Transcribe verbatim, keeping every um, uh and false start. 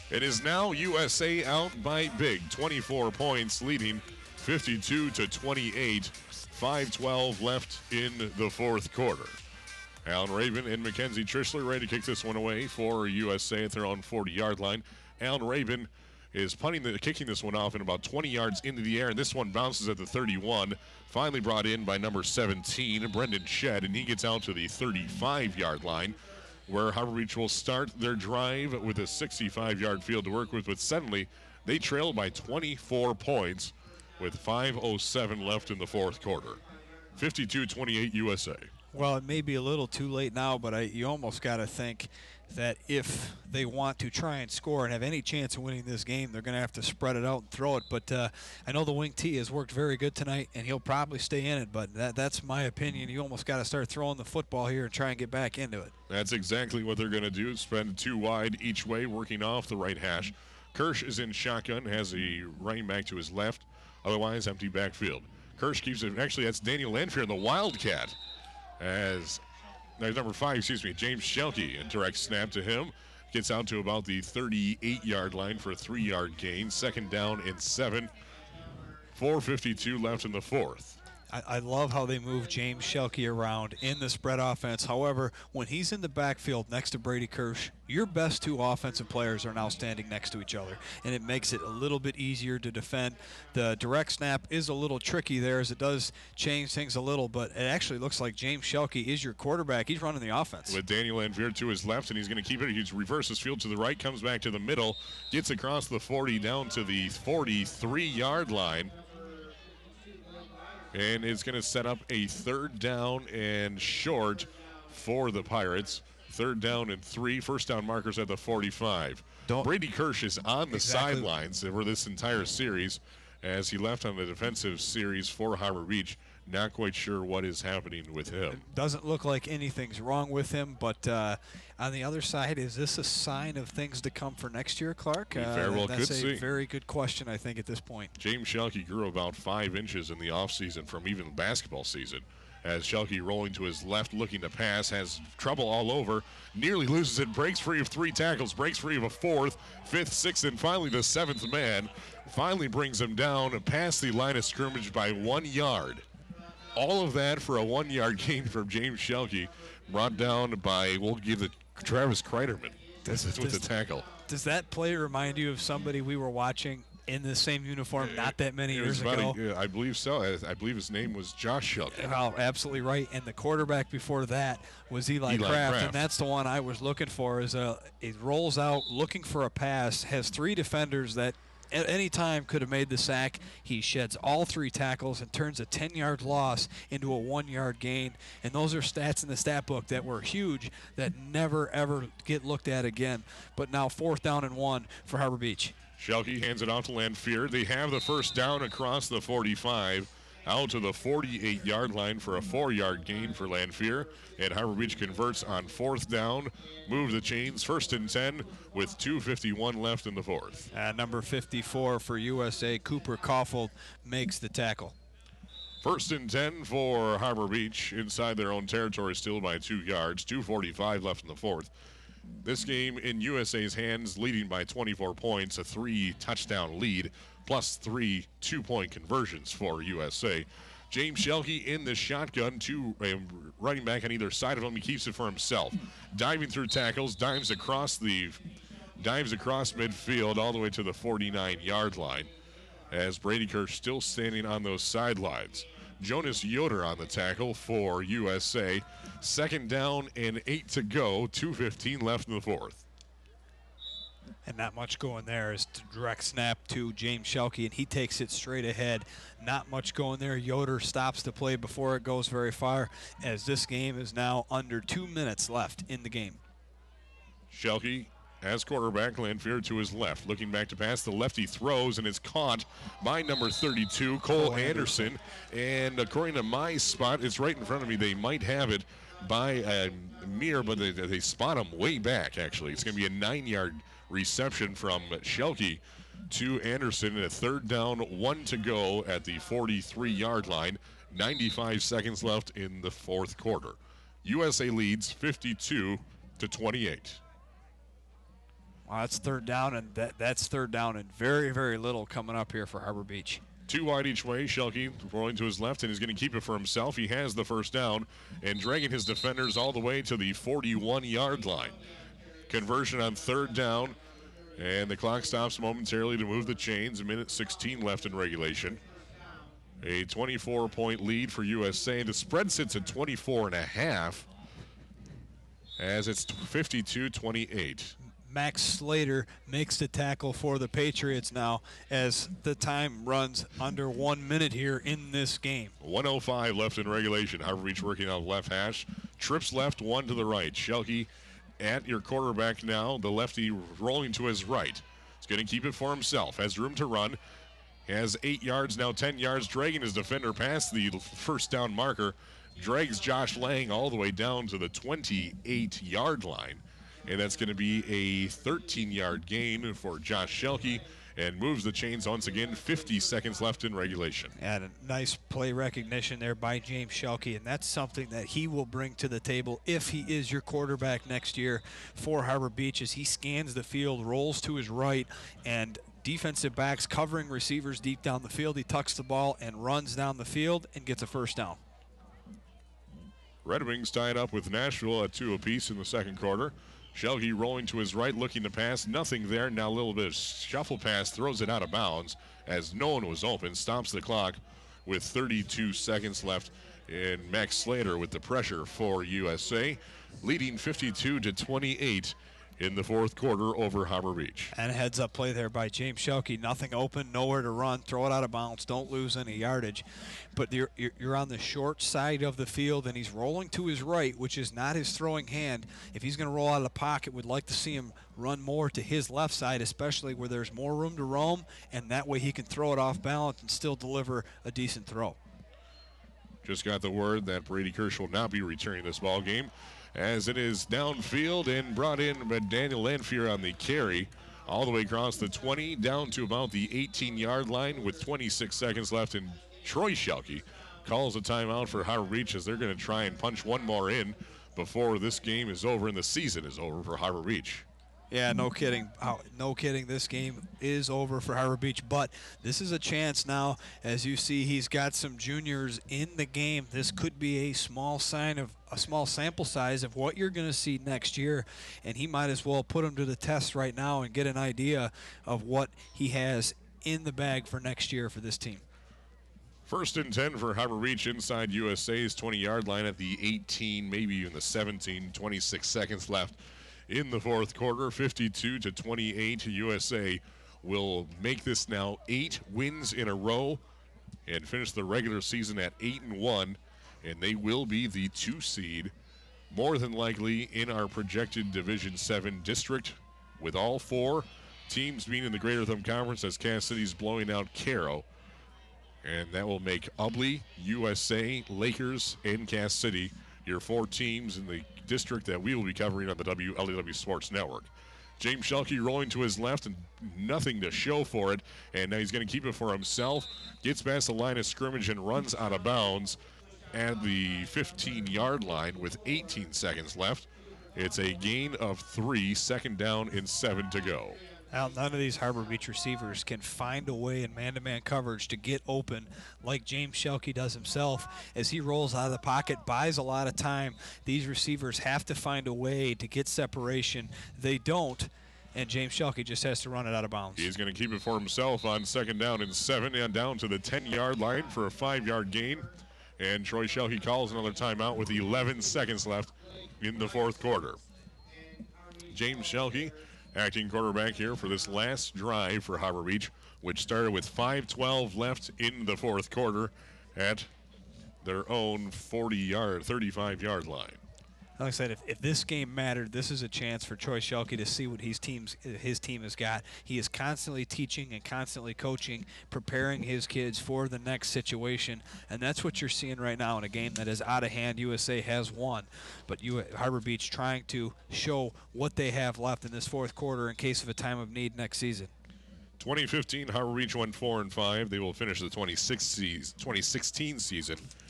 It is now U S A out by big, twenty-four points, leading fifty-two to twenty-eight. five twelve left in the fourth quarter. Alan Raven and Mackenzie Trischler ready to kick this one away for U S A at their own forty-yard line. Alan Raven is punting the, kicking this one off in about twenty yards into the air, and this one bounces at the thirty-one. Finally brought in by number seventeen, Brendan Shedd, and he gets out to the thirty-five-yard line, where Harbor Beach will start their drive with a sixty-five-yard field to work with, but suddenly they trail by twenty-four points with five oh seven left in the fourth quarter. fifty-two twenty-eight U S A. Well, it may be a little too late now, but I, you almost got to think that if they want to try and score and have any chance of winning this game, they're going to have to spread it out and throw it. But uh, I know the wing T has worked very good tonight, and he'll probably stay in it. But that, that's my opinion. You almost got to start throwing the football here and try and get back into it. That's exactly what they're going to do. Spend two wide each way, working off the right hash. Kirsch is in shotgun, has a running back to his left. Otherwise, empty backfield. Kirsch keeps it. Actually, that's Daniel Lanfear in the Wildcat. As no, number five, excuse me, James Shelke, a direct snap to him. Gets out to about the thirty-eight-yard line for a three-yard gain. Second down and seven. four fifty-two left in the fourth. I, I love how they move James Shelke around in the spread offense. However, when he's in the backfield next to Brady Kirsch, your best two offensive players are now standing next to each other, and it makes it a little bit easier to defend. The direct snap is a little tricky there, as it does change things a little, but it actually looks like James Shelke is your quarterback. He's running the offense. With Daniel Lanfear to his left, and he's going to keep it. He reverses field to the right, comes back to the middle, gets across the forty down to the forty-three-yard line. And it's going to set up a third down and short for the Pirates. Third down and three. First down markers at the forty-five. Don't Brady Kirsch is on the exactly. sidelines for this entire series as he left on the defensive series for Harbor Beach. Not quite sure what is happening with him. It doesn't look like anything's wrong with him, but uh, on the other side, is this a sign of things to come for next year, Clark? We very well uh, that's could a see. very good question, I think, at this point. James Shelke grew about five inches in the offseason from even basketball season. As Shelke rolling to his left, looking to pass, has trouble all over, nearly loses it, breaks free of three tackles, breaks free of a fourth, fifth, sixth, and finally the seventh man. Finally brings him down past the line of scrimmage by one yard. All of that for a one-yard gain from James Shelke, brought down by, we'll give it Travis Kreiderman does, with does, the tackle. Does that play remind you of somebody we were watching in the same uniform not that many years ago? A, yeah, I believe so. I, I believe his name was Josh Shelke. Oh, absolutely right. And the quarterback before that was Eli, Eli Kraft, Kraft, and that's the one I was looking for. Is a, it rolls out looking for a pass, has three defenders that at any time could have made the sack. He sheds all three tackles and turns a ten-yard loss into a one-yard gain. And those are stats in the stat book that were huge that never, ever get looked at again. But now fourth down and one for Harbor Beach. Shelke hands it off to Lanfear. They have the first down across the forty-five, out to the forty-eight-yard line for a four-yard gain for Lanfear. And Harbor Beach converts on fourth down, move the chains, first and ten with two fifty-one left in the fourth. Uh, number fifty-four for U S A, Cooper Kaufhold, makes the tackle. First and ten for Harbor Beach inside their own territory, still by two yards. two forty-five left in the fourth. This game in U S A's hands, leading by twenty-four points, a three-touchdown lead, plus three two-point conversions for U S A. James Shelke in the shotgun, two uh, running back on either side of him. He keeps it for himself. Diving through tackles, dives across the, dives across midfield all the way to the forty-nine-yard line. As Brady Kirsch still standing on those sidelines. Jonas Yoder on the tackle for U S A. Second down and eight to go. two fifteen left in the fourth. And not much going there. Is direct snap to James Shelke, and he takes it straight ahead. Not much going there. Yoder stops the play before it goes very far, as this game is now under two minutes left in the game. Shelke as quarterback, Lanfear to his left. Looking back to pass, the lefty throws and is caught by number thirty-two, Cole Anderson. And according to my spot, it's right in front of me. They might have it by a mere, but they, they spot him way back, actually. It's going to be a nine-yard reception from Shelke to Anderson. And a third down, one to go at the forty-three-yard line. ninety-five seconds left in the fourth quarter. U S A leads fifty-two to twenty-eight. Well, that's third down, and that, that's third down and very, very little coming up here for Harbor Beach. Two wide each way. Shelke rolling to his left, and he's going to keep it for himself. He has the first down and dragging his defenders all the way to the forty-one-yard line. Conversion on third down, and the clock stops momentarily to move the chains. A minute sixteen left in regulation. A twenty-four point lead for U S A. The spread sits at twenty-four and a half as it's fifty-two twenty-eight. Max Slater makes the tackle for the Patriots now as the time runs under one minute here in this game. one oh five left in regulation. Harbor Beach working on the left hash. Trips left, one to the right. Shelke at your quarterback now. The lefty rolling to his right. He's going to keep it for himself. Has room to run. Has eight yards, now ten yards. Dragging his defender past the first down marker. Drags Josh Lang all the way down to the twenty-eight-yard line. And that's going to be a thirteen-yard gain for Josh Shelke and moves the chains once again. fifty seconds left in regulation. And a nice play recognition there by James Shelke, and that's something that he will bring to the table if he is your quarterback next year for Harbor Beach as he scans the field, rolls to his right, and defensive backs covering receivers deep down the field. He tucks the ball and runs down the field and gets a first down. Red Wings tied up with Nashville at two apiece in the second quarter. Shelke rolling to his right, looking to pass. Nothing there. Now a little bit of shuffle pass. Throws it out of bounds as no one was open. Stops the clock with thirty-two seconds left. And Max Slater with the pressure for U S A, leading fifty-two to twenty-eight in the fourth quarter over Harbor Beach. And a heads-up play there by James Shelke. Nothing open, nowhere to run. Throw it out of bounds. Don't lose any yardage. But you're, you're on the short side of the field, and he's rolling to his right, which is not his throwing hand. If he's going to roll out of the pocket, we'd like to see him run more to his left side, especially where there's more room to roam, and that way he can throw it off balance and still deliver a decent throw. Just got the word that Brady Kirsch will not be returning this ball game, as it is downfield and brought in by Daniel Lanfear on the carry all the way across the twenty down to about the eighteen-yard line with twenty-six seconds left. And Troy Shelke calls a timeout for Harbor Beach as they're going to try and punch one more in before this game is over and the season is over for Harbor Beach. Yeah, no kidding. Oh, no kidding. This game is over for Harbor Beach, but this is a chance now. As you see, he's got some juniors in the game. This could be a small sign of a small sample size of what you're going to see next year, and he might as well put him to the test right now and get an idea of what he has in the bag for next year for this team. First and ten for Harbor Beach inside U S A's twenty-yard line at the eighteen, maybe even the seventeen. twenty-six seconds left in the fourth quarter. fifty-two to twenty-eight. U S A will make this now eight wins in a row and finish the regular season at eight and one, and they will be the two seed, more than likely in our projected Division seven district, with all four teams being in the Greater Thumb Conference as Cass City's blowing out Caro. And that will make Ubly, U S A, Lakers, and Cass City your four teams in the district that we will be covering on the W L E W Sports Network. James Shelke rolling to his left and nothing to show for it. And now he's going to keep it for himself. Gets past the line of scrimmage and runs out of bounds at the fifteen-yard line with eighteen seconds left. It's a gain of three, second down and seven to go. Now, none of these Harbor Beach receivers can find a way in man-to-man coverage to get open like James Shelke does himself as he rolls out of the pocket, buys a lot of time. These receivers have to find a way to get separation. They don't, and James Shelke just has to run it out of bounds. He's going to keep it for himself on second down and seven, and down to the ten-yard line for a five-yard gain. And Troy Shelke calls another timeout with eleven seconds left in the fourth quarter. James Shelke, acting quarterback here for this last drive for Harbor Beach, which started with five twelve left in the fourth quarter at their own forty-yard, thirty-five-yard line. Like I said, if, if this game mattered, this is a chance for Troy Shelke to see what his team's his team has got. He is constantly teaching and constantly coaching, preparing his kids for the next situation, and that's what you're seeing right now in a game that is out of hand. U S A has won, but you, Harbor Beach trying to show what they have left in this fourth quarter in case of a time of need next season. twenty fifteen, Harbor Beach went four and five. They will finish the twenty sixteen season